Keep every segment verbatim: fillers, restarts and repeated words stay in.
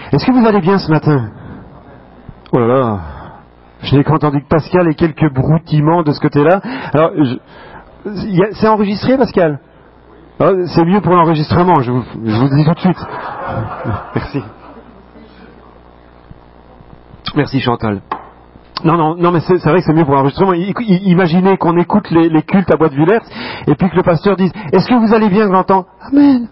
Est-ce que vous allez bien ce matin? Oh là là, je n'ai qu'entendu que Pascal et quelques broutillements de ce côté-là. Alors, je... y a... c'est enregistré, Pascal? Oh, c'est mieux pour l'enregistrement, je vous... je vous le dis tout de suite. Merci. Merci Chantal. Non, non, non, mais c'est, c'est vrai que c'est mieux pour l'enregistrement. I, i, imaginez qu'on écoute les, les cultes à Boîte-Villers et puis que le pasteur dise « Est-ce que vous allez bien, grand-temps ?» Amen.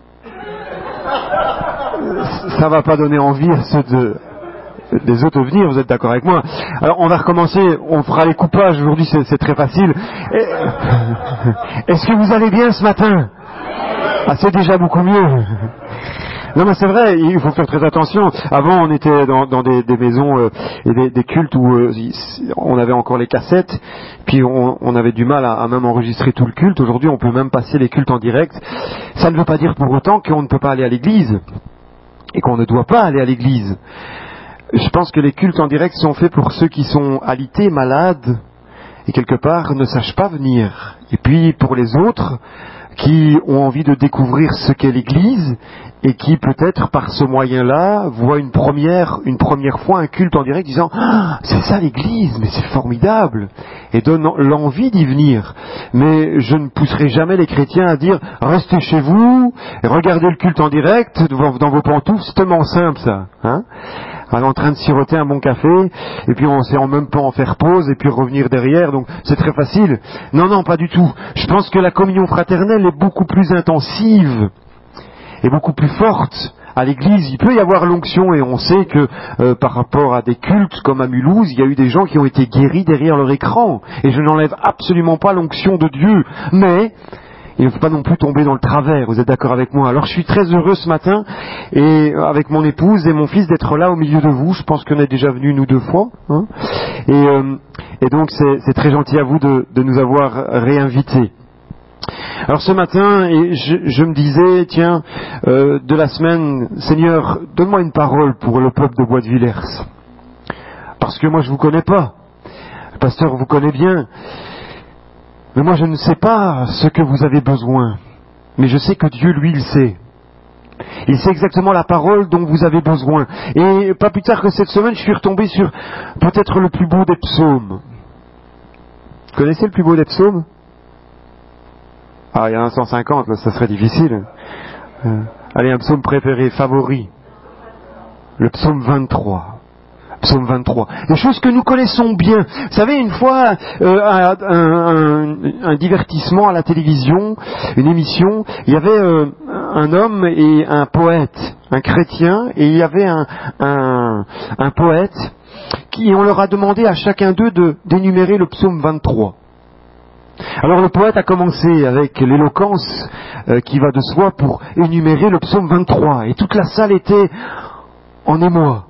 Ça va pas donner envie à ceux de, des autres de venir, vous êtes d'accord avec moi? Alors on va recommencer, on fera les coupages, aujourd'hui c'est, c'est très facile. Et, est-ce que vous allez bien ce matin? Ah, c'est déjà beaucoup mieux. Non mais c'est vrai, il faut faire très attention. Avant on était dans, dans des, des maisons euh, et des, des cultes où euh, on avait encore les cassettes, puis on, on avait du mal à, à même enregistrer tout le culte. Aujourd'hui on peut même passer les cultes en direct. Ça ne veut pas dire pour autant qu'on ne peut pas aller à l'église et qu'on ne doit pas aller à l'église. Je pense que les cultes en direct sont faits pour ceux qui sont alités, malades et quelque part ne sachent pas venir. Et puis pour les autres qui ont envie de découvrir ce qu'est l'église et qui peut-être par ce moyen-là voient une première, une première fois un culte en direct disant ah, c'est ça l'église, mais c'est formidable, et donnent l'envie d'y venir. Mais je ne pousserai jamais les chrétiens à dire restez chez vous, regardez le culte en direct dans vos pantoufles, c'est tellement simple ça, hein, en train de siroter un bon café, et puis on sait en même temps en faire pause, et puis revenir derrière, donc c'est très facile. Non, non, pas du tout. Je pense que la communion fraternelle est beaucoup plus intensive, et beaucoup plus forte à l'église. Il peut y avoir l'onction, et on sait que euh, par rapport à des cultes comme à Mulhouse, il y a eu des gens qui ont été guéris derrière leur écran, et je n'enlève absolument pas l'onction de Dieu, mais il ne faut pas non plus tomber dans le travers, vous êtes d'accord avec moi? Alors je suis très heureux ce matin, et avec mon épouse et mon fils, d'être là au milieu de vous. Je pense qu'on est déjà venus nous deux fois, hein, et, euh, et donc c'est, c'est très gentil à vous de, de nous avoir réinvités. Alors ce matin, et je, je me disais, tiens, euh, de la semaine, Seigneur, donne-moi une parole pour le peuple de Boîte-Villers. Parce que moi je vous connais pas, le pasteur vous connaît bien. Mais moi je ne sais pas ce que vous avez besoin, mais je sais que Dieu lui il sait. Il sait exactement la parole dont vous avez besoin. Et pas plus tard que cette semaine, je suis retombé sur peut-être le plus beau des psaumes. Vous connaissez le plus beau des psaumes? Ah, il y en a cent cinquante, là, ça serait difficile. Euh, allez, un psaume préféré, favori. Le psaume vingt-trois. Psaume vingt-trois. Des choses que nous connaissons bien. Vous savez, une fois, euh, un, un, un divertissement à la télévision, une émission, il y avait euh, un homme et un poète, un chrétien, et il y avait un, un, un poète, qui, on leur a demandé à chacun d'eux de, d'énumérer le psaume vingt-trois. Alors le poète a commencé avec l'éloquence euh, qui va de soi pour énumérer le psaume vingt-trois, et toute la salle était en émoi.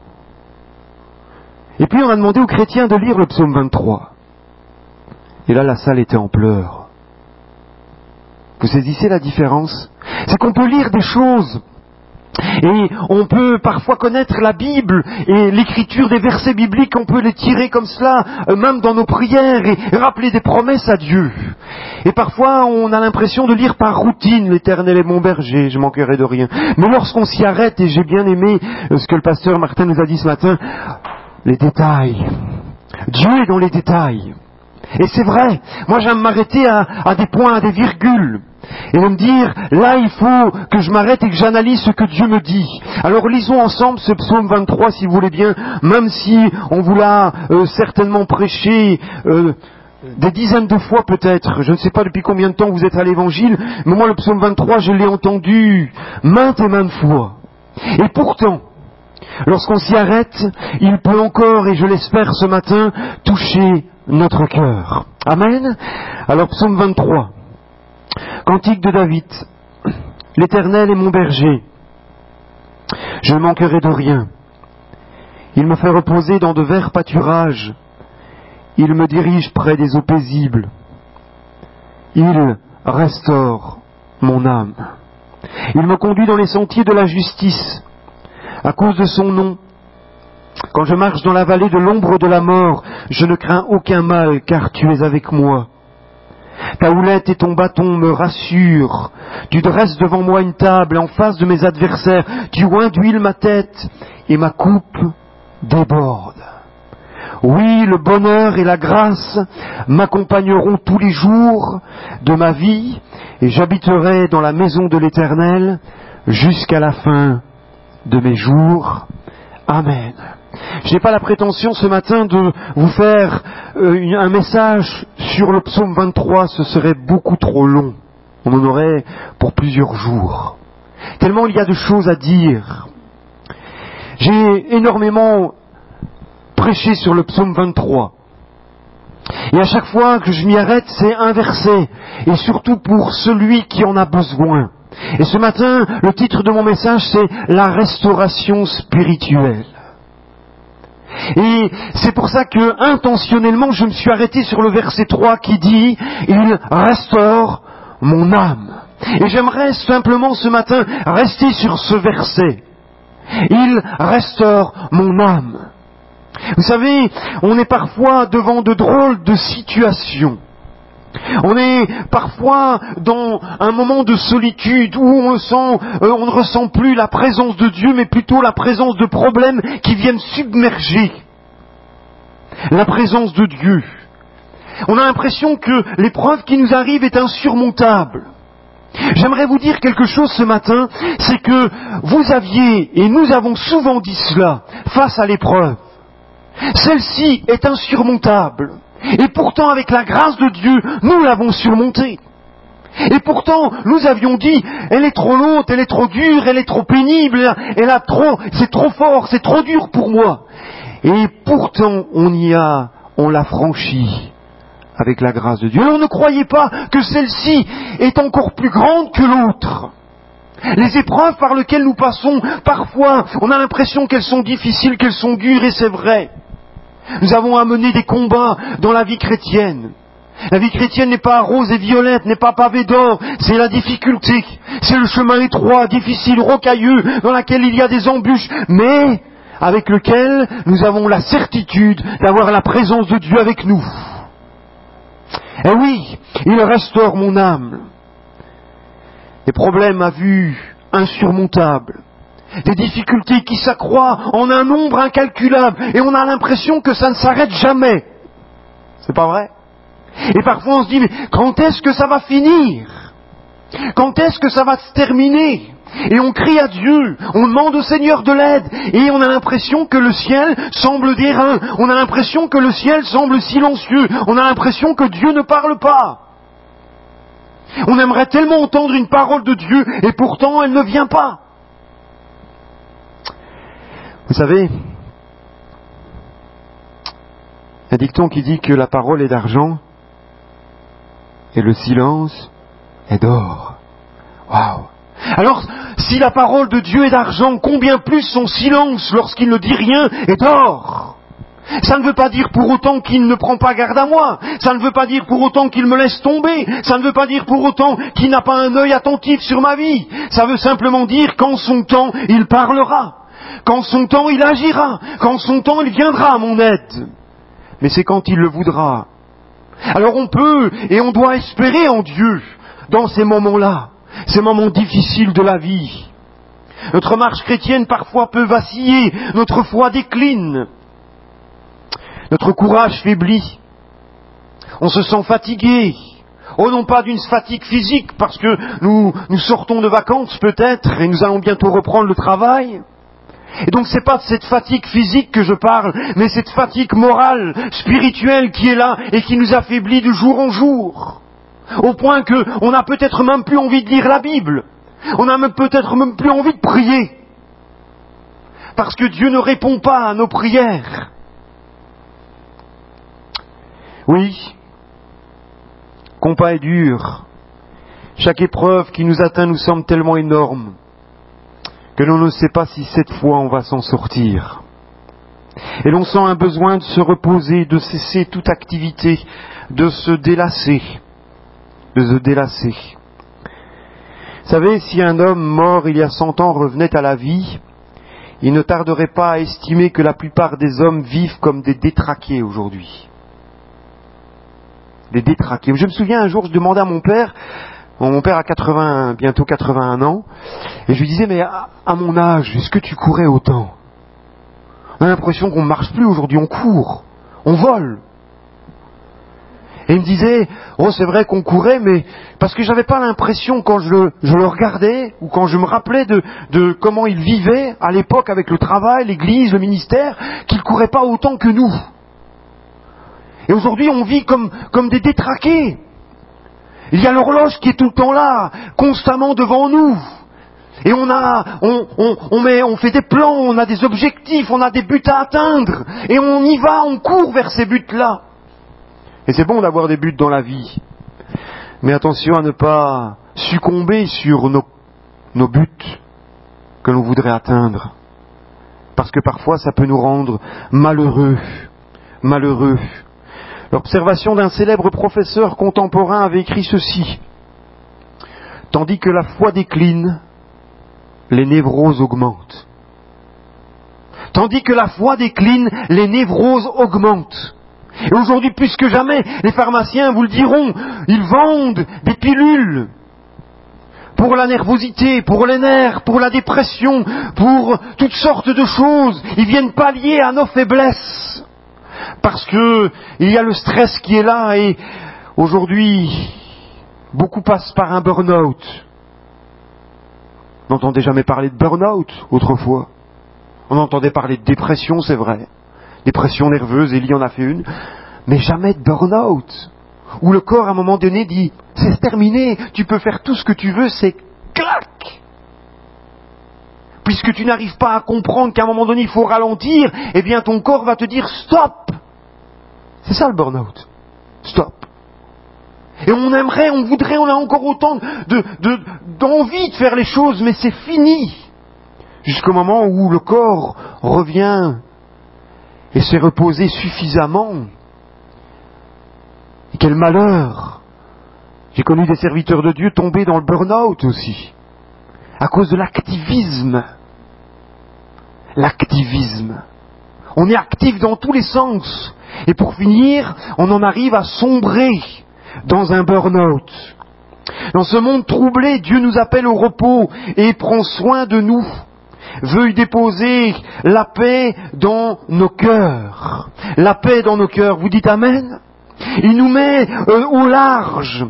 Et puis on a demandé aux chrétiens de lire le psaume vingt-trois. Et là, la salle était en pleurs. Vous saisissez la différence? C'est qu'on peut lire des choses, et on peut parfois connaître la Bible, et l'écriture des versets bibliques, on peut les tirer comme cela, même dans nos prières, et rappeler des promesses à Dieu. Et parfois, on a l'impression de lire par routine, l'Éternel est mon berger, je manquerai de rien. Mais lorsqu'on s'y arrête, et j'ai bien aimé ce que le pasteur Martin nous a dit ce matin, les détails. Dieu est dans les détails. Et c'est vrai, moi j'aime m'arrêter à, à des points, à des virgules, et de me dire, là il faut que je m'arrête et que j'analyse ce que Dieu me dit. Alors lisons ensemble ce psaume vingt-trois, si vous voulez bien, même si on vous l'a euh, certainement prêché euh, des dizaines de fois peut-être. Je ne sais pas depuis combien de temps vous êtes à l'évangile, mais moi le psaume vingt-trois, je l'ai entendu maintes et maintes fois. Et pourtant, lorsqu'on s'y arrête, il peut encore, et je l'espère ce matin, toucher notre cœur. Amen. Alors psaume vingt-trois. Cantique de David. L'Éternel est mon berger. Je ne manquerai de rien. Il me fait reposer dans de verts pâturages. Il me dirige près des eaux paisibles. Il restaure mon âme. Il me conduit dans les sentiers de la justice. À cause de son nom, quand je marche dans la vallée de l'ombre de la mort, je ne crains aucun mal, car tu es avec moi. Ta houlette et ton bâton me rassurent. Tu dresses devant moi une table en face de mes adversaires. Tu oins d'huile ma tête et ma coupe déborde. Oui, le bonheur et la grâce m'accompagneront tous les jours de ma vie et j'habiterai dans la maison de l'Éternel jusqu'à la fin de mes jours. Amen. Je n'ai pas la prétention ce matin de vous faire euh, un message sur le psaume vingt-trois, ce serait beaucoup trop long. On en aurait pour plusieurs jours. Tellement il y a de choses à dire. J'ai énormément prêché sur le psaume vingt-trois. Et à chaque fois que je m'y arrête, c'est un verset. Et surtout pour celui qui en a besoin. Et ce matin, le titre de mon message, c'est « La restauration spirituelle ». Et c'est pour ça que, intentionnellement, je me suis arrêté sur le verset trois qui dit « Il restaure mon âme ». Et j'aimerais simplement ce matin rester sur ce verset. « Il restaure mon âme ». Vous savez, on est parfois devant de drôles de situations. On est parfois dans un moment de solitude où on, sent, euh, on ne ressent plus la présence de Dieu, mais plutôt la présence de problèmes qui viennent submerger la présence de Dieu. On a l'impression que l'épreuve qui nous arrive est insurmontable. J'aimerais vous dire quelque chose ce matin, c'est que vous aviez, et nous avons souvent dit cela, face à l'épreuve. Celle-ci est insurmontable. Et pourtant, avec la grâce de Dieu, nous l'avons surmontée. Et pourtant, nous avions dit, elle est trop lourde, elle est trop dure, elle est trop pénible, elle a trop, c'est trop fort, c'est trop dur pour moi. Et pourtant, on y a, on l'a franchie avec la grâce de Dieu. Alors ne croyez pas que celle-ci est encore plus grande que l'autre. Les épreuves par lesquelles nous passons, parfois, on a l'impression qu'elles sont difficiles, qu'elles sont dures, et c'est vrai. Nous avons à mener des combats dans la vie chrétienne. La vie chrétienne n'est pas rose et violette, n'est pas pavée d'or, c'est la difficulté. C'est le chemin étroit, difficile, rocailleux, dans lequel il y a des embûches, mais avec lequel nous avons la certitude d'avoir la présence de Dieu avec nous. Et oui, il restaure mon âme. Des problèmes à vue insurmontables. Des difficultés qui s'accroissent en un nombre incalculable. Et on a l'impression que ça ne s'arrête jamais. C'est pas vrai? Et parfois on se dit, mais quand est-ce que ça va finir? Quand est-ce que ça va se terminer? Et on crie à Dieu, on demande au Seigneur de l'aide. Et on a l'impression que le ciel semble d'airain. On a l'impression que le ciel semble silencieux. On a l'impression que Dieu ne parle pas. On aimerait tellement entendre une parole de Dieu, et pourtant elle ne vient pas. Vous savez, un dicton qui dit que la parole est d'argent et le silence est d'or. Waouh! Alors, si la parole de Dieu est d'argent, combien plus son silence lorsqu'il ne dit rien est d'or? Ça ne veut pas dire pour autant qu'il ne prend pas garde à moi. Ça ne veut pas dire pour autant qu'il me laisse tomber. Ça ne veut pas dire pour autant qu'il n'a pas un œil attentif sur ma vie. Ça veut simplement dire qu'en son temps, il parlera. Qu'en son temps, il agira. Qu'en son temps, il viendra à mon aide. Mais c'est quand il le voudra. Alors on peut et on doit espérer en Dieu dans ces moments-là, ces moments difficiles de la vie. Notre marche chrétienne parfois peut vaciller, notre foi décline. Notre courage faiblit. On se sent fatigué. Oh, non pas d'une fatigue physique, parce que nous, nous sortons de vacances peut-être, et nous allons bientôt reprendre le travail. Et donc c'est pas de cette fatigue physique que je parle, mais cette fatigue morale, spirituelle qui est là, et qui nous affaiblit de jour en jour. Au point qu'on n'a peut-être même plus envie de lire la Bible. On n'a même peut-être même plus envie de prier. Parce que Dieu ne répond pas à nos prières. Oui, compas est dur. Chaque épreuve qui nous atteint nous semble tellement énorme que l'on ne sait pas si cette fois on va s'en sortir. Et l'on sent un besoin de se reposer, de cesser toute activité, de se délasser, de se délasser. Vous savez, si un homme mort il y a cent ans revenait à la vie, il ne tarderait pas à estimer que la plupart des hommes vivent comme des détraqués aujourd'hui. Des détraqués. Je me souviens un jour, je demandais à mon père, mon père a quatre-vingts, bientôt quatre-vingt-un ans, et je lui disais, mais à, à mon âge, est-ce que tu courais autant? On a l'impression qu'on ne marche plus aujourd'hui, on court, on vole. Et il me disait, oh c'est vrai qu'on courait, mais parce que j'avais pas l'impression quand je le, je le regardais, ou quand je me rappelais de, de comment il vivait à l'époque avec le travail, l'église, le ministère, qu'il courait pas autant que nous. Et aujourd'hui on vit comme, comme des détraqués. Il y a l'horloge qui est tout le temps là, constamment devant nous. Et on a, on, on, on, met, on fait des plans, on a des objectifs, on a des buts à atteindre. Et on y va, on court vers ces buts-là. Et c'est bon d'avoir des buts dans la vie. Mais attention à ne pas succomber sur nos, nos buts que l'on voudrait atteindre. Parce que parfois ça peut nous rendre malheureux. Malheureux. L'observation d'un célèbre professeur contemporain avait écrit ceci. Tandis que la foi décline, les névroses augmentent. Tandis que la foi décline, les névroses augmentent. Et aujourd'hui, plus que jamais, les pharmaciens vous le diront, ils vendent des pilules pour la nervosité, pour les nerfs, pour la dépression, pour toutes sortes de choses. Ils viennent pallier à nos faiblesses. Parce que il y a le stress qui est là et aujourd'hui, beaucoup passent par un burn-out. On n'entendait jamais parler de burn-out autrefois. On entendait parler de dépression, c'est vrai. Dépression nerveuse, Élie en a fait une. Mais jamais de burn-out. Où le corps, à un moment donné, dit « C'est terminé, tu peux faire tout ce que tu veux, c'est clac !» Puisque tu n'arrives pas à comprendre qu'à un moment donné, il faut ralentir, eh bien ton corps va te dire « Stop !» C'est ça le burn-out. Stop. Et on aimerait, on voudrait, on a encore autant de, de, d'envie de faire les choses, mais c'est fini. Jusqu'au moment où le corps revient et s'est reposé suffisamment. Et quel malheur! J'ai connu des serviteurs de Dieu tombés dans le burn-out aussi, à cause de l'activisme. L'activisme. On est actif dans tous les sens. Et pour finir, on en arrive à sombrer dans un burn-out. Dans ce monde troublé, Dieu nous appelle au repos et prend soin de nous. Veuille déposer la paix dans nos cœurs. La paix dans nos cœurs. Vous dites Amen? Il nous met euh, au large.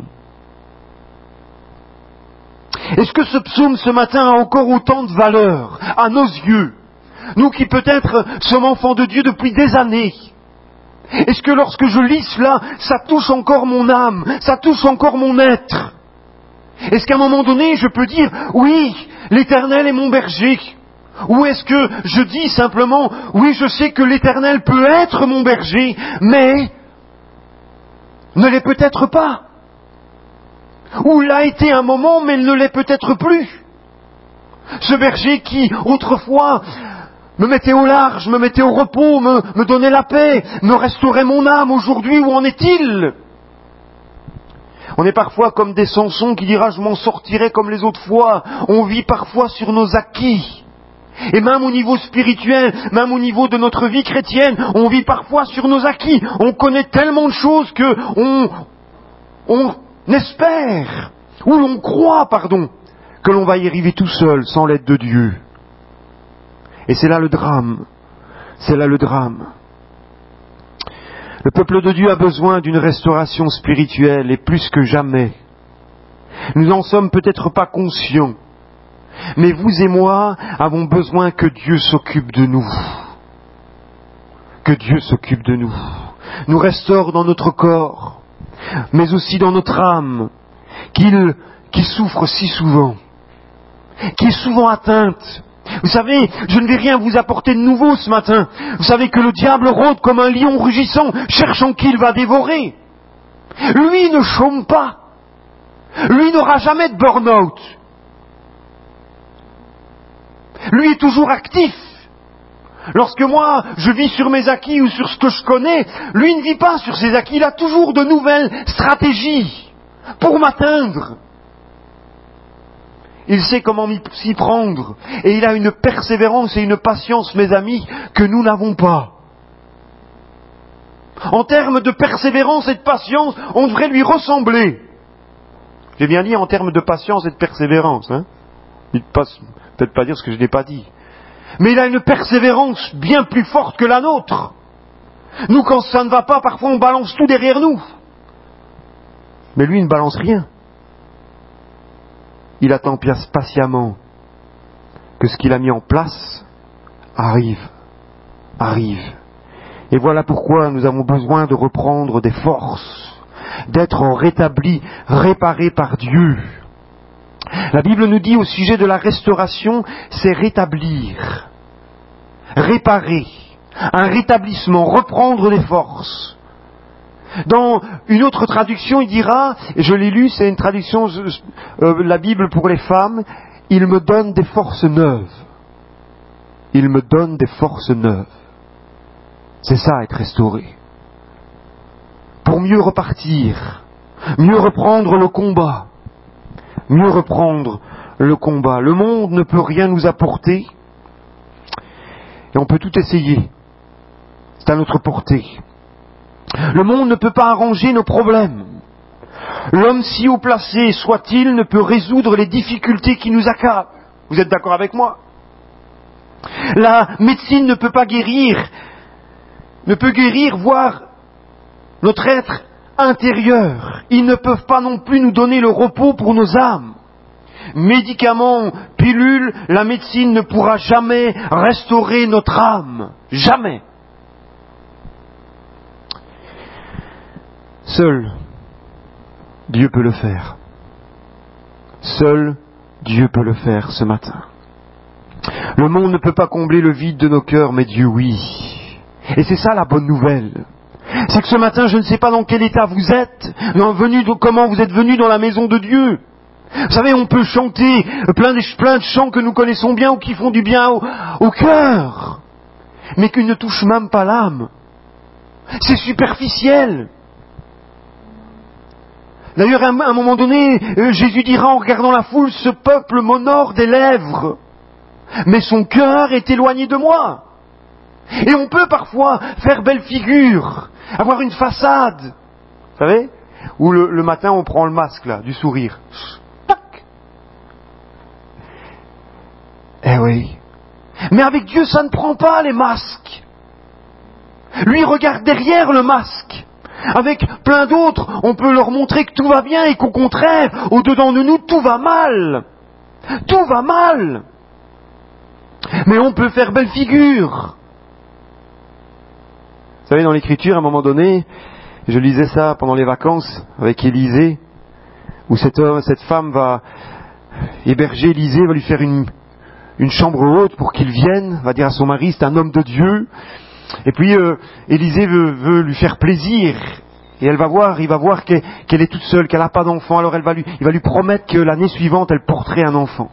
Est-ce que ce psaume ce matin a encore autant de valeur à nos yeux? Nous qui peut-être sommes enfants de Dieu depuis des années. Est-ce que lorsque je lis cela, ça touche encore mon âme, ça touche encore mon être? Est-ce qu'à un moment donné, je peux dire, oui, l'Éternel est mon berger? Ou est-ce que je dis simplement, oui, je sais que l'Éternel peut être mon berger, mais ne l'est peut-être pas? Ou l'a été un moment, mais il ne l'est peut-être plus? Ce berger qui, autrefois, me mettait au large, me mettait au repos, me, me donnait la paix, me restaurait mon âme, aujourd'hui, où en est-il? On est parfois comme des Samson qui dira, je m'en sortirai comme les autres fois. On vit parfois sur nos acquis. Et même au niveau spirituel, même au niveau de notre vie chrétienne, on vit parfois sur nos acquis. On connaît tellement de choses que on, on espère, ou l'on croit, pardon, que l'on va y arriver tout seul, sans l'aide de Dieu. Et c'est là le drame. C'est là le drame. Le peuple de Dieu a besoin d'une restauration spirituelle, et plus que jamais. Nous n'en sommes peut-être pas conscients, mais vous et moi avons besoin que Dieu s'occupe de nous. Que Dieu s'occupe de nous. Nous restaure dans notre corps, mais aussi dans notre âme, qu'il, qui souffre si souvent, qui est souvent atteinte. Vous savez, je ne vais rien vous apporter de nouveau ce matin. Vous savez que le diable rôde comme un lion rugissant, cherchant qui il va dévorer. Lui ne chôme pas. Lui n'aura jamais de burn-out. Lui est toujours actif. Lorsque moi, je vis sur mes acquis ou sur ce que je connais, lui ne vit pas sur ses acquis. Il a toujours de nouvelles stratégies pour m'atteindre. Il sait comment s'y prendre. Et il a une persévérance et une patience, mes amis, que nous n'avons pas. En termes de persévérance et de patience, on devrait lui ressembler. J'ai bien dit en termes de patience et de persévérance. Hein. Peut-être pas dire ce que je n'ai pas dit. Mais il a une persévérance bien plus forte que la nôtre. Nous, quand ça ne va pas, parfois on balance tout derrière nous. Mais lui, il ne balance rien. Il attend patiemment que ce qu'il a mis en place arrive, arrive. Et voilà pourquoi nous avons besoin de reprendre des forces, d'être rétablis, réparés par Dieu. La Bible nous dit au sujet de la restauration, c'est rétablir, réparer, un rétablissement, reprendre des forces. Dans une autre traduction, il dira, et je l'ai lu, c'est une traduction de euh, la Bible pour les femmes, il me donne des forces neuves. Il me donne des forces neuves. C'est ça, être restauré. Pour mieux repartir, mieux reprendre le combat, mieux reprendre le combat. Le monde ne peut rien nous apporter, et on peut tout essayer. C'est à notre portée. Le monde ne peut pas arranger nos problèmes. L'homme si haut placé soit-il ne peut résoudre les difficultés qui nous accablent. Vous êtes d'accord avec moi? La médecine ne peut pas guérir, ne peut guérir, voire notre être intérieur. Ils ne peuvent pas non plus nous donner le repos pour nos âmes. Médicaments, pilules, la médecine ne pourra jamais restaurer notre âme. Jamais. Seul Dieu peut le faire. Seul Dieu peut le faire ce matin. Le monde ne peut pas combler le vide de nos cœurs, mais Dieu oui. Et c'est ça la bonne nouvelle. C'est que ce matin, je ne sais pas dans quel état vous êtes, venu, comment vous êtes venu dans la maison de Dieu. Vous savez, on peut chanter plein de, plein de chants que nous connaissons bien ou qui font du bien au, au cœur, mais qui ne touchent même pas l'âme. C'est superficiel. D'ailleurs, à un moment donné, Jésus dira en regardant la foule, ce peuple m'honore des lèvres, mais son cœur est éloigné de moi. Et on peut parfois faire belle figure, avoir une façade, vous savez, où le, le matin on prend le masque là, du sourire. Tac. Eh oui. Mais avec Dieu ça ne prend pas les masques. Lui regarde derrière le masque. Avec plein d'autres, on peut leur montrer que tout va bien et qu'au contraire, au-dedans de nous, tout va mal. Tout va mal. Mais on peut faire belle figure. Vous savez, dans l'Écriture, à un moment donné, je lisais ça pendant les vacances avec Élisée, où cette, cette femme va héberger Élisée, va lui faire une, une chambre haute pour qu'il vienne, va dire à son mari, c'est un homme de Dieu. Et puis euh, Élisée veut, veut lui faire plaisir, et elle va voir, il va voir qu'elle, qu'elle est toute seule, qu'elle n'a pas d'enfant, alors elle va lui, il va lui promettre que l'année suivante, elle porterait un enfant.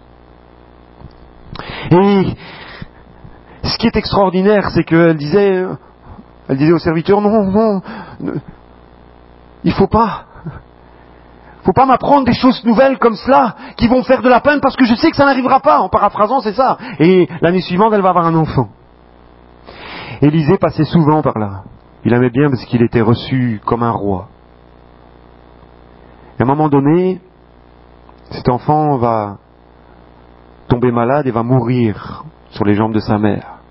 Et ce qui est extraordinaire, c'est qu'elle disait, elle disait au serviteur, non, non, il faut pas, faut pas m'apprendre des choses nouvelles comme cela, qui vont faire de la peine, parce que je sais que ça n'arrivera pas, en paraphrasant, c'est ça. Et l'année suivante, elle va avoir un enfant. Élisée passait souvent par là. Il aimait bien parce qu'il était reçu comme un roi. Et à un moment donné, cet enfant va tomber malade et va mourir sur les jambes de sa mère.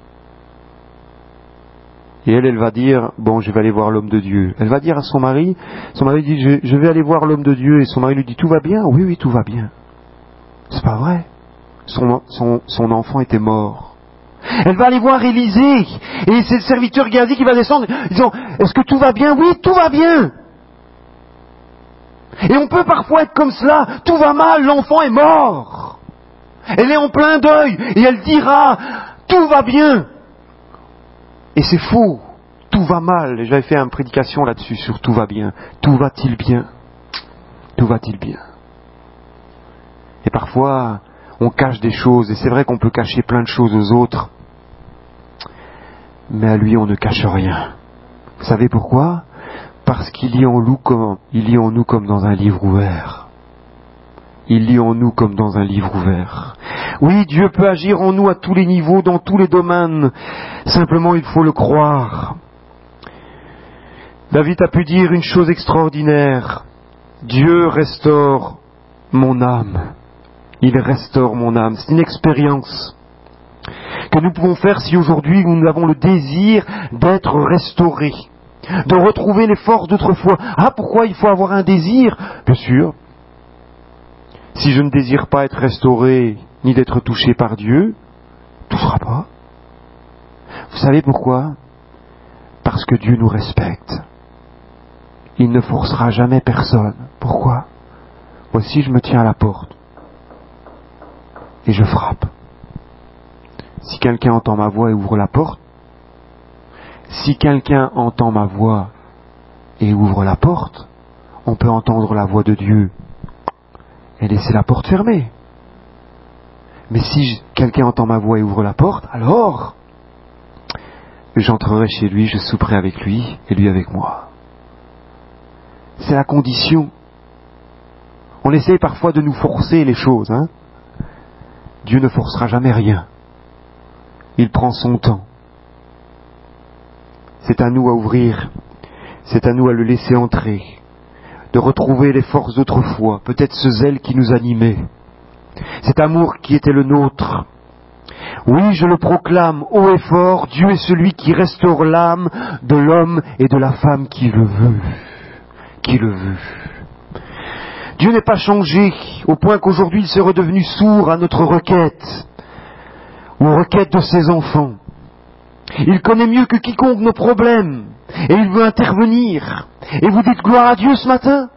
Et elle, elle va dire, bon, je vais aller voir l'homme de Dieu. Elle va dire à son mari, son mari dit, je, je vais aller voir l'homme de Dieu. Et son mari lui dit, tout va bien? Oui, oui, tout va bien. C'est pas vrai. Son, son, son enfant était mort. Elle va aller voir Élisée, et c'est le serviteur Géasi qui va descendre, disant, est-ce que tout va bien? Oui, tout va bien. Et on peut parfois être comme cela, tout va mal, l'enfant est mort. Elle est en plein deuil, et elle dira, tout va bien. Et c'est faux, tout va mal. J'avais fait une prédication là-dessus, sur tout va bien. Tout va-t-il bien? Tout va-t-il bien? Et parfois, on cache des choses, et c'est vrai qu'on peut cacher plein de choses aux autres, mais à lui on ne cache rien. Vous savez pourquoi? Parce qu'il lit en nous comme, il lit en nous comme dans un livre ouvert. Il lit en nous comme dans un livre ouvert. Oui, Dieu peut agir en nous à tous les niveaux, dans tous les domaines. Simplement, il faut le croire. David a pu dire une chose extraordinaire. Dieu restaure mon âme. Il restaure mon âme. C'est une expérience. que nous pouvons faire si aujourd'hui nous avons le désir d'être restaurés, de retrouver les forces d'autrefois. Ah, pourquoi il faut avoir un désir? Bien sûr, si je ne désire pas être restauré, ni d'être touché par Dieu, tout ne sera pas. Vous savez pourquoi? Parce que Dieu nous respecte. Il ne forcera jamais personne. Pourquoi? Voici, je me tiens à la porte et je frappe. Si quelqu'un entend ma voix et ouvre la porte, si quelqu'un entend ma voix et ouvre la porte, on peut entendre la voix de Dieu et laisser la porte fermée. Mais si quelqu'un entend ma voix et ouvre la porte, alors j'entrerai chez lui, je souperai avec lui et lui avec moi. C'est la condition. On essaye parfois de nous forcer les choses, hein. Dieu ne forcera jamais rien. Il prend son temps. C'est à nous à ouvrir, c'est à nous à le laisser entrer, de retrouver les forces d'autrefois, peut-être ce zèle qui nous animait, cet amour qui était le nôtre. Oui, je le proclame haut et fort, Dieu est celui qui restaure l'âme de l'homme et de la femme qui le veut, qui le veut. Dieu n'est pas changé au point qu'aujourd'hui il s'est redevenu sourd à notre requête, ou aux requêtes de ses enfants. Il connaît mieux que quiconque nos problèmes, et il veut intervenir. Et vous dites gloire à Dieu ce matin?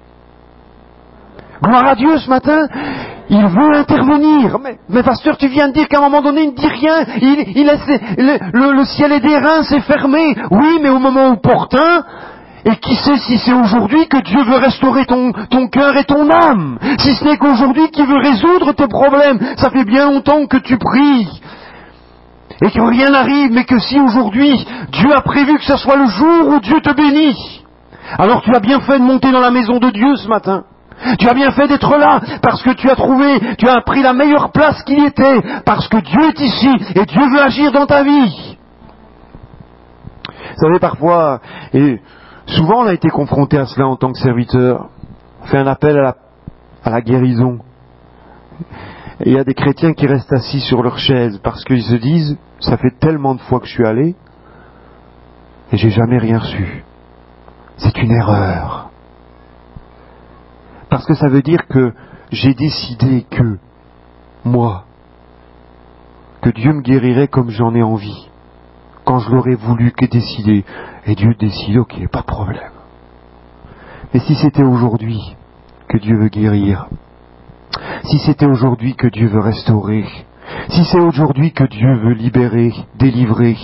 Gloire à Dieu ce matin? Il veut intervenir. Mais, mais pasteur, tu viens de dire qu'à un moment donné, il ne dit rien. Il, il laisse le, le, le ciel et des reins s'est fermé. Oui, mais au moment opportun, et qui sait si c'est aujourd'hui que Dieu veut restaurer ton, ton cœur et ton âme? Si ce n'est qu'aujourd'hui qu'il veut résoudre tes problèmes. Ça fait bien longtemps que tu pries. Et que rien n'arrive, mais que si aujourd'hui, Dieu a prévu que ce soit le jour où Dieu te bénit, alors tu as bien fait de monter dans la maison de Dieu ce matin. Tu as bien fait d'être là, parce que tu as trouvé, tu as pris la meilleure place qu'il y était, parce que Dieu est ici, et Dieu veut agir dans ta vie. Vous savez, parfois, et souvent on a été confronté à cela en tant que serviteur, on fait un appel à la, à la guérison. Et il y a des chrétiens qui restent assis sur leur chaise, parce qu'ils se disent, ça fait tellement de fois que je suis allé, et j'ai jamais rien reçu. C'est une erreur. Parce que ça veut dire que j'ai décidé que, moi, que Dieu me guérirait comme j'en ai envie, quand je l'aurais voulu, que décider. Et Dieu décide, ok, pas de problème. Mais si c'était aujourd'hui que Dieu veut guérir, si c'était aujourd'hui que Dieu veut restaurer, si c'est aujourd'hui que Dieu veut libérer, délivrer,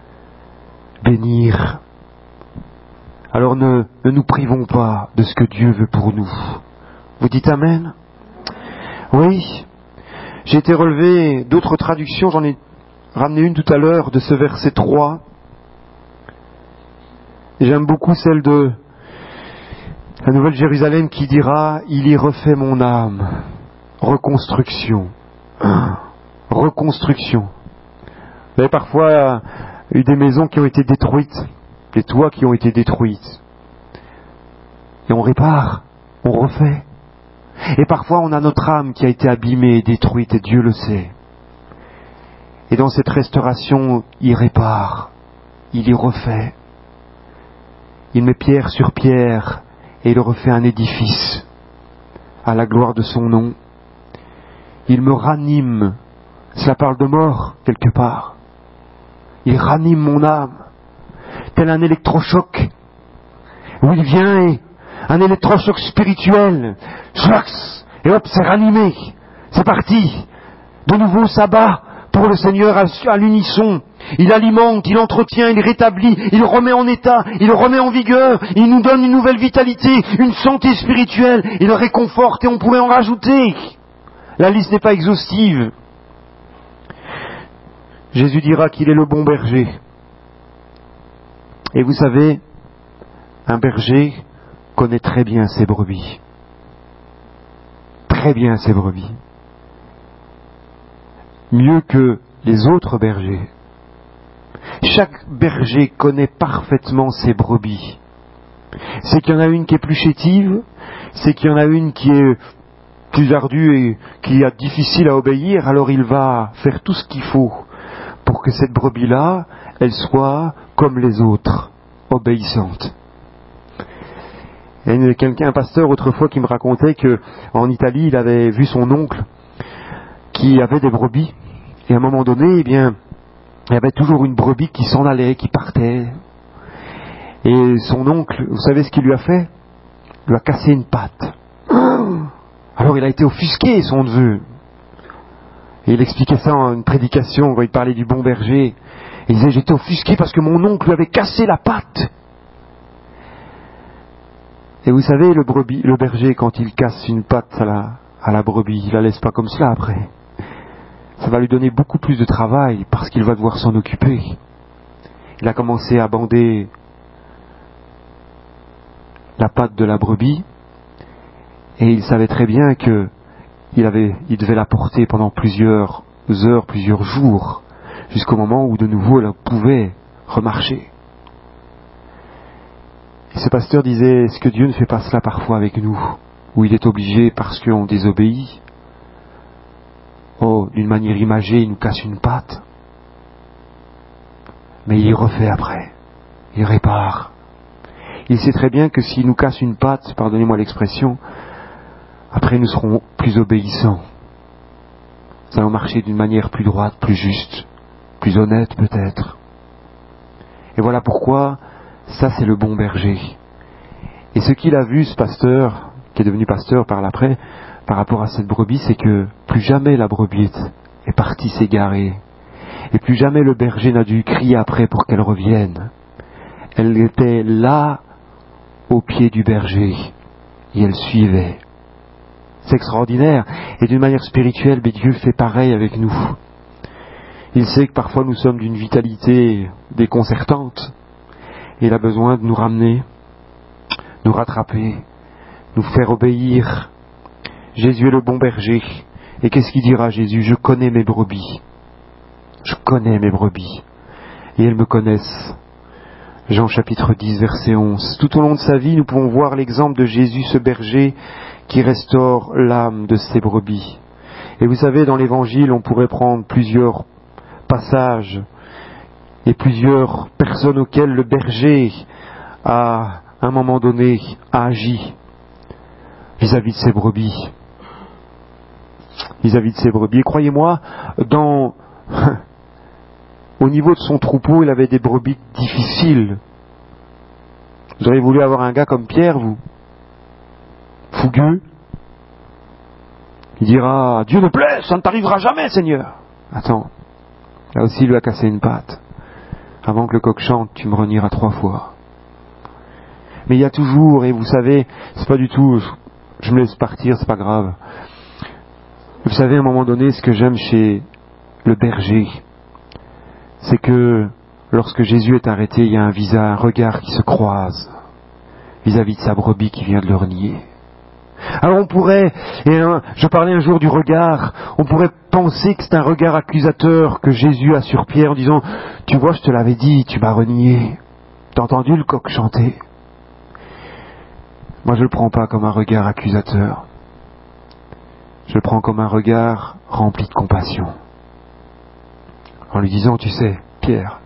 bénir, alors ne, ne nous privons pas de ce que Dieu veut pour nous. Vous dites Amen? Oui. J'ai été relevé d'autres traductions, j'en ai ramené une tout à l'heure de ce verset trois. Et j'aime beaucoup celle de la Nouvelle Jérusalem qui dira « Il y refait mon âme ». Reconstruction. Reconstruction. Vous avez parfois eu des maisons qui ont été détruites, des toits qui ont été détruits. Et on répare, on refait. Et parfois on a notre âme qui a été abîmée et détruite, et Dieu le sait. Et dans cette restauration, il répare, il y refait. Il met pierre sur pierre et il refait un édifice à la gloire de son nom. Il me ranime. Cela parle de mort, quelque part. Il ranime mon âme, tel un électrochoc, où il vient et un électrochoc spirituel, Schlax, et hop, c'est ranimé, c'est parti. De nouveau sabbat pour le Seigneur à l'unisson. Il alimente, il entretient, il rétablit, il remet en état, il remet en vigueur, il nous donne une nouvelle vitalité, une santé spirituelle, il réconforte et on pourrait en rajouter. La liste n'est pas exhaustive. Jésus dira qu'il est le bon berger. Et vous savez, un berger connaît très bien ses brebis. Très bien ses brebis. Mieux que les autres bergers. Chaque berger connaît parfaitement ses brebis. C'est qu'il y en a une qui est plus chétive, c'est qu'il y en a une qui est plus ardue et qui est difficile à obéir, alors il va faire tout ce qu'il faut pour que cette brebis-là, elle soit comme les autres, obéissante. Il y a quelqu'un, un pasteur autrefois, qui me racontait que en Italie, il avait vu son oncle qui avait des brebis, et à un moment donné, eh bien, il y avait toujours une brebis qui s'en allait, qui partait. Et son oncle, vous savez ce qu'il lui a fait? Il lui a cassé une patte. Alors il a été offusqué, son neveu. Et il expliquait ça en une prédication, quand il parlait du bon berger. Il disait, j'étais offusqué parce que mon oncle lui avait cassé la patte. Et vous savez, le, brebis, le berger, quand il casse une patte à la, à la brebis, il la laisse pas comme cela après. Ça va lui donner beaucoup plus de travail parce qu'il va devoir s'en occuper. Il a commencé à bander la patte de la brebis et il savait très bien que il, avait, il devait la porter pendant plusieurs heures, plusieurs jours, jusqu'au moment où de nouveau elle pouvait remarcher. Et ce pasteur disait, est-ce que Dieu ne fait pas cela parfois avec nous, où il est obligé, parce qu'on désobéit, oh, d'une manière imagée, il nous casse une patte, mais il refait après, il répare. Il sait très bien que s'il nous casse une patte, pardonnez-moi l'expression, après nous serons plus obéissants. Nous allons marcher d'une manière plus droite, plus juste, plus honnête peut-être. Et voilà pourquoi, ça c'est le bon berger. Et ce qu'il a vu, ce pasteur, qui est devenu pasteur par l'après, par rapport à cette brebis, c'est que plus jamais la brebis est partie s'égarer. Et plus jamais le berger n'a dû crier après pour qu'elle revienne. Elle était là, au pied du berger, et elle suivait. C'est extraordinaire. Et d'une manière spirituelle, mais Dieu fait pareil avec nous. Il sait que parfois nous sommes d'une vitalité déconcertante. Et il a besoin de nous ramener, nous rattraper, nous faire obéir. Jésus est le bon berger. Et qu'est-ce qu'il dira Jésus? Je connais mes brebis. Je connais mes brebis. Et elles me connaissent. Jean chapitre dix, verset onze. Tout au long de sa vie, nous pouvons voir l'exemple de Jésus, ce berger, qui restaure l'âme de ses brebis. Et vous savez, dans l'Évangile, on pourrait prendre plusieurs passages et plusieurs personnes auxquelles le berger a, à un moment donné, a agi vis-à-vis de ses brebis. Vis-à-vis de ses brebis. Et croyez-moi, dans, au niveau de son troupeau, il avait des brebis difficiles. Vous auriez voulu avoir un gars comme Pierre, vous? Fougueux. Il dira, Dieu ne plaît, ça ne t'arrivera jamais, Seigneur. Attends, là aussi il lui a cassé une patte. Avant que le coq chante, tu me renieras trois fois. Mais il y a toujours, et vous savez, c'est pas du tout, je, je me laisse partir, c'est pas grave. Vous savez, à un moment donné, ce que j'aime chez le berger, c'est que lorsque Jésus est arrêté, il y a un visage, un regard qui se croise vis-à-vis de sa brebis qui vient de le renier. Alors on pourrait, et hein, je parlais un jour du regard, on pourrait penser que c'est un regard accusateur que Jésus a sur Pierre en disant, tu vois, je te l'avais dit, tu m'as renié. T'as entendu le coq chanter? Moi je le prends pas comme un regard accusateur. Je le prends comme un regard rempli de compassion. En lui disant, tu sais, Pierre,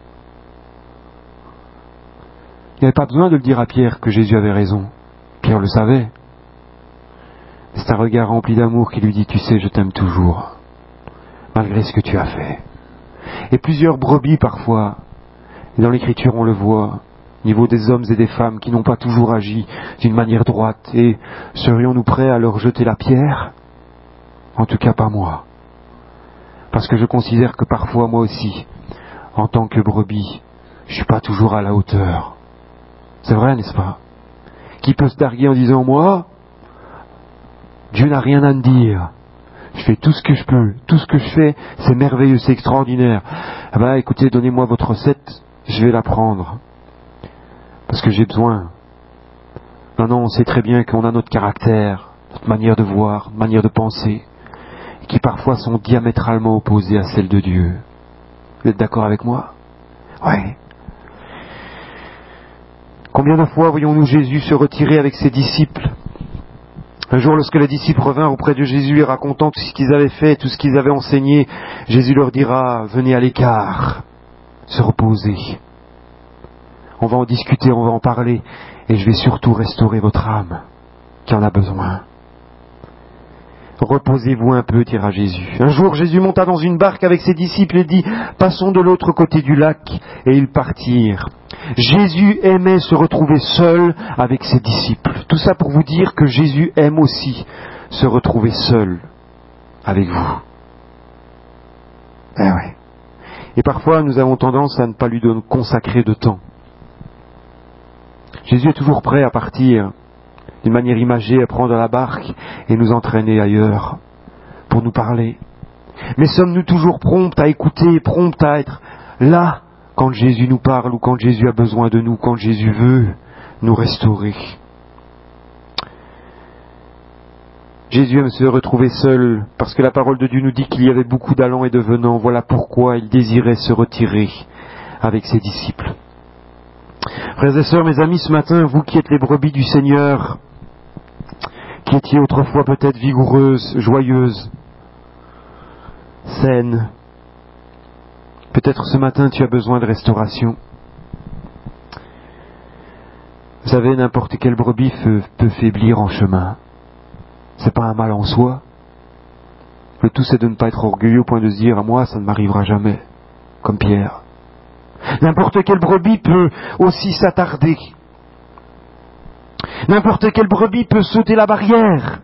il n'y avait pas besoin de le dire à Pierre que Jésus avait raison. Pierre le savait. C'est un regard rempli d'amour qui lui dit, tu sais, je t'aime toujours, malgré ce que tu as fait. Et plusieurs brebis parfois, et dans l'Écriture on le voit, au niveau des hommes et des femmes qui n'ont pas toujours agi d'une manière droite, et serions-nous prêts à leur jeter la pierre? En tout cas pas moi. Parce que je considère que parfois moi aussi, en tant que brebis, je suis pas toujours à la hauteur. C'est vrai, n'est-ce pas? Qui peut se targuer en disant, moi, Dieu n'a rien à me dire. Je fais tout ce que je peux. Tout ce que je fais, c'est merveilleux, c'est extraordinaire. Ah ben, écoutez, donnez-moi votre recette, je vais la prendre. Parce que j'ai besoin. Non, non, on sait très bien qu'on a notre caractère, notre manière de voir, notre manière de penser, qui parfois sont diamétralement opposées à celle de Dieu. Vous êtes d'accord avec moi? Oui. Combien de fois voyons-nous Jésus se retirer avec ses disciples Un jour, lorsque les disciples revinrent auprès de Jésus, lui racontant tout ce qu'ils avaient fait, tout ce qu'ils avaient enseigné, Jésus leur dira, venez à l'écart, se reposer. On va en discuter, on va en parler, et je vais surtout restaurer votre âme, qui en a besoin. Reposez-vous un peu, dira Jésus. Un jour, Jésus monta dans une barque avec ses disciples et dit, passons de l'autre côté du lac, et ils partirent. Jésus aimait se retrouver seul avec ses disciples. Tout ça pour vous dire que Jésus aime aussi se retrouver seul avec vous. Eh ouais. Et parfois, nous avons tendance à ne pas lui donner, consacrer de temps. Jésus est toujours prêt à partir d'une manière imagée, à prendre la barque et nous entraîner ailleurs pour nous parler. Mais sommes-nous toujours prompts à écouter, prompts à être là quand Jésus nous parle ou quand Jésus a besoin de nous, quand Jésus veut nous restaurer? Jésus aime se retrouver seul parce que la parole de Dieu nous dit qu'il y avait beaucoup d'allants et de venants. Voilà pourquoi il désirait se retirer avec ses disciples. Frères et sœurs, mes amis, ce matin, vous qui êtes les brebis du Seigneur, qui étiez autrefois peut-être vigoureuses, joyeuses, saines, peut-être ce matin tu as besoin de restauration. Vous savez, n'importe quelle brebis peut faiblir en chemin. C'est pas un mal en soi. Le tout c'est de ne pas être orgueilleux au point de se dire à moi ça ne m'arrivera jamais, comme Pierre. N'importe quelle brebis peut aussi s'attarder. N'importe quelle brebis peut sauter la barrière.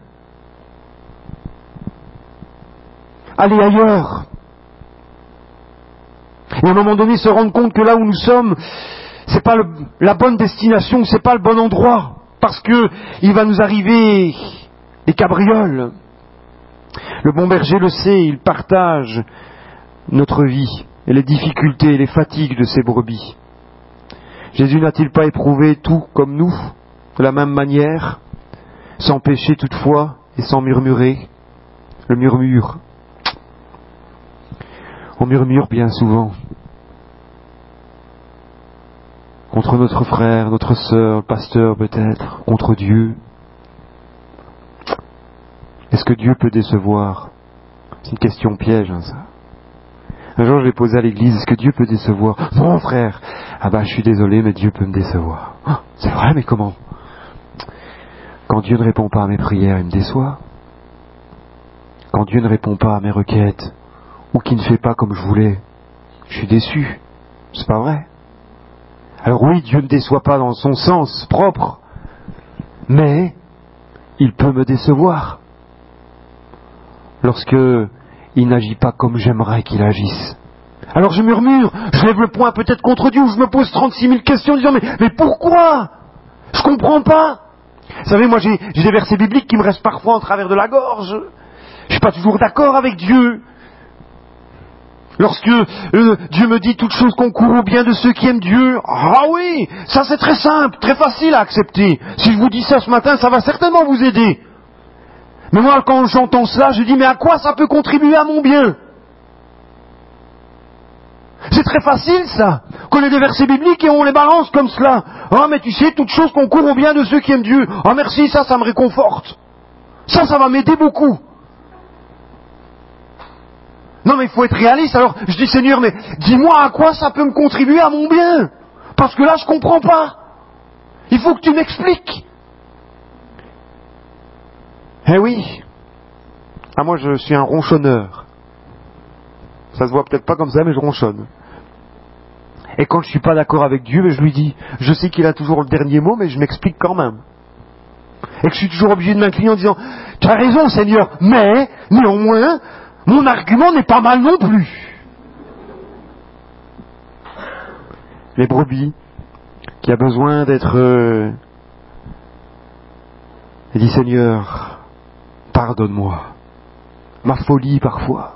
Aller ailleurs. Et à un moment donné se rendre compte que là où nous sommes, c'est pas le, la bonne destination, c'est pas le bon endroit. Parce que il va nous arriver des cabrioles. Le bon berger le sait, il partage notre vie et les difficultés et les fatigues de ses brebis. Jésus n'a-t-il pas éprouvé tout comme nous, de la même manière, sans péché toutefois et sans murmurer? Le murmure. On murmure bien souvent contre notre frère, notre sœur, le pasteur peut-être, contre Dieu. Est-ce que Dieu peut décevoir? C'est une question piège, hein, ça. Un jour, je l'ai posé à l'église, est-ce que Dieu peut décevoir? Non, frère. Ah bah, je suis désolé, mais Dieu peut me décevoir. Oh, c'est vrai, mais comment? Quand Dieu ne répond pas à mes prières, il me déçoit. Quand Dieu ne répond pas à mes requêtes, ou qu'il ne fait pas comme je voulais, je suis déçu. C'est pas vrai? Alors oui, Dieu ne déçoit pas dans son sens propre, mais il peut me décevoir lorsque il n'agit pas comme j'aimerais qu'il agisse. Alors je murmure, je lève le poing peut-être contre Dieu, ou je me pose trente-six mille questions en disant mais, mais pourquoi? Je comprends pas. Vous savez, moi j'ai, j'ai des versets bibliques qui me restent parfois en travers de la gorge. Je suis pas toujours d'accord avec Dieu. Lorsque euh, Dieu me dit toutes choses concourent au bien de ceux qui aiment Dieu, ah oui, ça c'est très simple, très facile à accepter. Si je vous dis ça ce matin, ça va certainement vous aider. Mais moi, quand j'entends cela, je dis, mais à quoi ça peut contribuer à mon bien? C'est très facile, ça. On connaît des versets bibliques et on les balance comme cela. Ah, mais tu sais, toute chose concourt au bien de ceux qui aiment Dieu. Ah, merci, ça, ça me réconforte. Ça, ça va m'aider beaucoup. Non, mais il faut être réaliste. Alors, je dis, Seigneur, mais dis-moi à quoi ça peut me contribuer à mon bien? Parce que là, je comprends pas. Il faut que tu m'expliques. Eh oui. Ah, moi, je suis un ronchonneur. Ça se voit peut-être pas comme ça, mais je ronchonne. Et quand je suis pas d'accord avec Dieu, je lui dis, je sais qu'il a toujours le dernier mot, mais je m'explique quand même. Et que je suis toujours obligé de m'incliner en disant, tu as raison, Seigneur, mais, néanmoins, mon argument n'est pas mal non plus. Les brebis, qui a besoin d'être... Euh... Il dit, Seigneur, pardonne-moi. Ma folie parfois.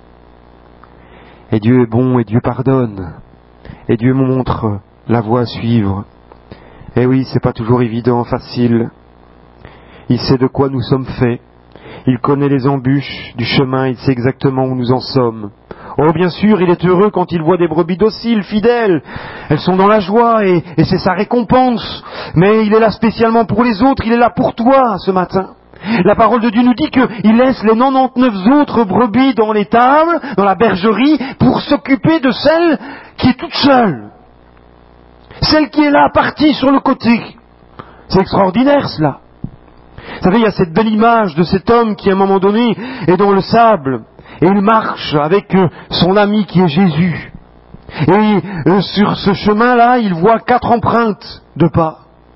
Et Dieu est bon et Dieu pardonne. Et Dieu me montre la voie à suivre. Et oui, c'est pas toujours évident, facile. Il sait de quoi nous sommes faits. Il connaît les embûches du chemin, il sait exactement où nous en sommes. Oh, bien sûr, il est heureux quand il voit des brebis dociles, fidèles. Elles sont dans la joie et, et c'est sa récompense. Mais il est là spécialement pour les autres, il est là pour toi ce matin. La parole de Dieu nous dit qu'il laisse les quatre-vingt-dix-neuf autres brebis dans l'étable, dans la bergerie, pour s'occuper de celle qui est toute seule. Celle qui est là, partie sur le côté. C'est extraordinaire cela. Vous savez, il y a cette belle image de cet homme qui à un moment donné est dans le sable et il marche avec son ami qui est Jésus. Et sur ce chemin-là, il voit quatre empreintes de pas.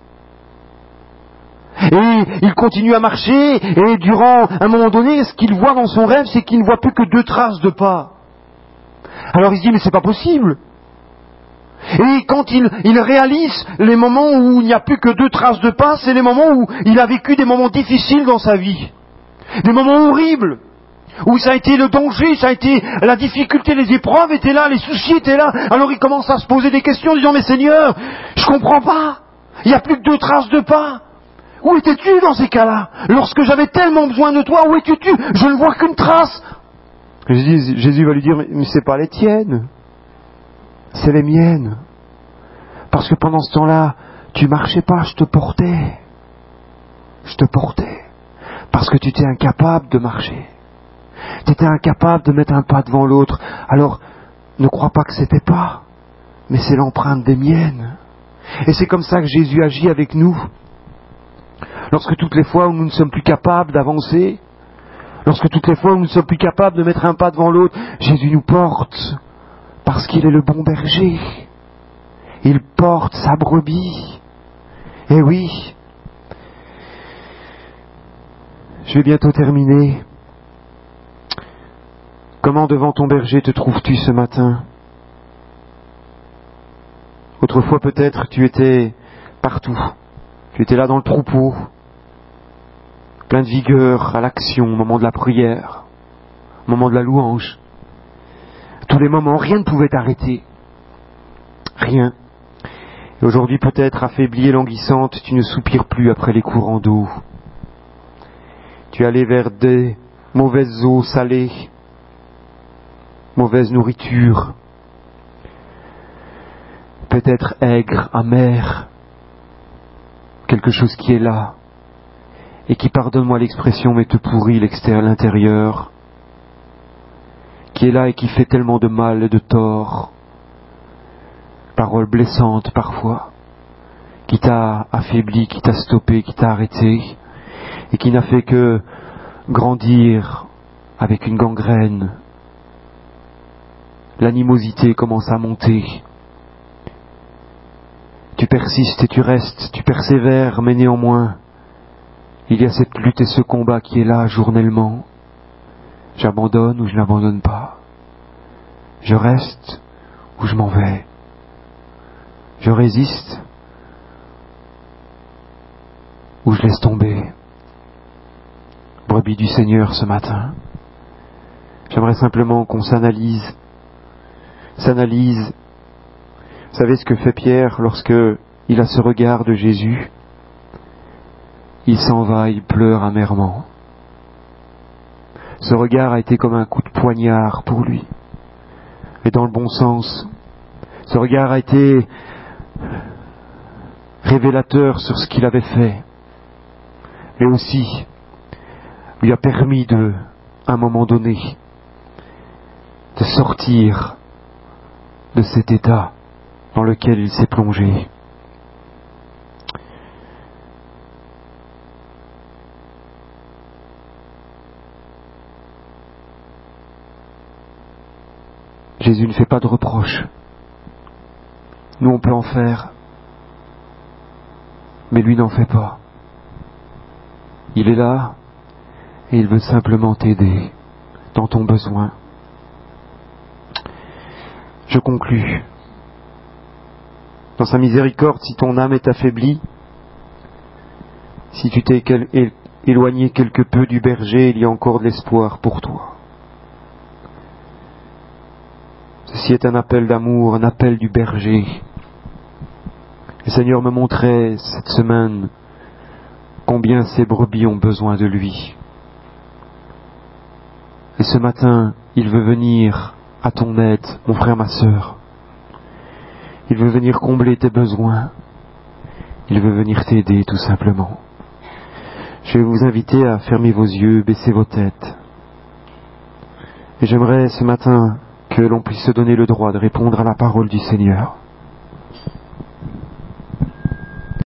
Et il continue à marcher et durant un moment donné, ce qu'il voit dans son rêve, c'est qu'il ne voit plus que deux traces de pas. Alors il se dit, mais c'est pas possible. Et quand il, il réalise les moments où il n'y a plus que deux traces de pas, c'est les moments où il a vécu des moments difficiles dans sa vie. Des moments horribles. Où ça a été le danger, ça a été la difficulté, les épreuves étaient là, les soucis étaient là. Alors il commence à se poser des questions en disant, mais Seigneur, je comprends pas. Il n'y a plus que deux traces de pas. Où étais-tu dans ces cas-là? Lorsque j'avais tellement besoin de toi, où étais-tu? Je ne vois qu'une trace. Jésus, Jésus va lui dire, mais c'est pas les tiennes. C'est les miennes. Parce que pendant ce temps-là, tu marchais pas, je te portais. Je te portais. Parce que tu étais incapable de marcher. Tu étais incapable de mettre un pas devant l'autre. Alors, ne crois pas que c'était pas, mais c'est l'empreinte des miennes. Et c'est comme ça que Jésus agit avec nous. Lorsque toutes les fois où nous ne sommes plus capables d'avancer, lorsque toutes les fois où nous ne sommes plus capables de mettre un pas devant l'autre, Jésus nous porte. Parce qu'il est le bon berger. Il porte sa brebis. Et oui, je vais bientôt terminer. Comment devant ton berger te trouves-tu ce matin? Autrefois peut-être tu étais partout. Tu étais là dans le troupeau, plein de vigueur à l'action, au moment de la prière, au moment de la louange. À tous les moments, rien ne pouvait t'arrêter. Rien. Et aujourd'hui, peut-être affaiblie et languissante, tu ne soupires plus après les courants d'eau. Tu es allé vers des mauvaises eaux salées, mauvaise nourriture, peut-être aigre, amer, quelque chose qui est là, et qui, pardonne-moi l'expression, mais te pourrit l'extérieur, l'intérieur, qui est là et qui fait tellement de mal et de tort, paroles blessantes parfois, qui t'a affaibli, qui t'a stoppé, qui t'a arrêté, et qui n'a fait que grandir avec une gangrène. L'animosité commence à monter. Tu persistes et tu restes, tu persévères, mais néanmoins, il y a cette lutte et ce combat qui est là journellement. J'abandonne ou je n'abandonne pas. Je reste ou je m'en vais. Je résiste ou je laisse tomber. Brebis du Seigneur ce matin. J'aimerais simplement qu'on s'analyse. S'analyse. Vous savez ce que fait Pierre lorsque il a ce regard de Jésus? Il s'en va, il pleure amèrement. Ce regard a été comme un coup de poignard pour lui. Et dans le bon sens. Ce regard a été révélateur sur ce qu'il avait fait. Mais aussi lui a permis de, à un moment donné, de sortir de cet état dans lequel il s'est plongé. Jésus ne fait pas de reproches. Nous, on peut en faire, mais lui n'en fait pas. Il est là et il veut simplement t'aider dans ton besoin. Je conclus. Dans sa miséricorde, si ton âme est affaiblie, si tu t'es éloigné quelque peu du berger, il y a encore de l'espoir pour toi. Ceci est un appel d'amour, un appel du berger. Le Seigneur me montrait cette semaine combien ces brebis ont besoin de lui. Et ce matin, il veut venir à ton aide, mon frère, ma sœur. Il veut venir combler tes besoins. Il veut venir t'aider tout simplement. Je vais vous inviter à fermer vos yeux, baisser vos têtes. Et j'aimerais ce matin que l'on puisse se donner le droit de répondre à la parole du Seigneur.